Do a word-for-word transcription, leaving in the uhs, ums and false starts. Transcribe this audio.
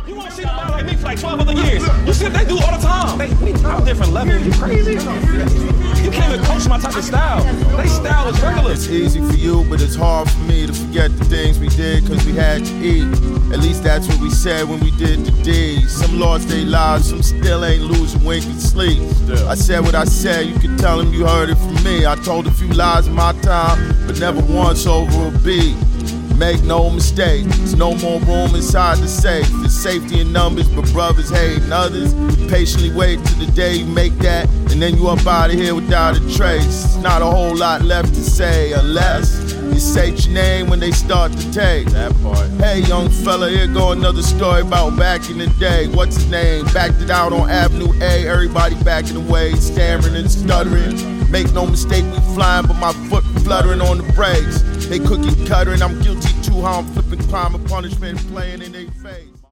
You want to see somebody like me for like twelve other years. You see what they do all the time. They, they on a different level. You crazy? You can't even coach my type of style. They style is regular. It's easy for you, but it's hard for me to forget the things we did cause we had to eat. At least that's what we said when we did the deeds. Some lost their lives, some still ain't losing wink and sleep. Still. I said what I said, you can tell them you heard it from me. I told a few lies in my time, but never once over a beat. Make no mistake, there's no more room inside the safe. There's safety in numbers, but brothers hating others. Patiently wait till the day you make that, and then you up out of here without a trace. Not a whole lot left to say, unless you say your name when they start to take that part. Hey young fella, here go another story about back in the day. What's his name? Backed it out on Avenue A. Everybody backing away, stammering and stuttering. Make no mistake, we flying, but my foot fluttering on the brakes. They cookie cuttering, I'm guilty too, how I'm flipping crime and punishment, playing in their face.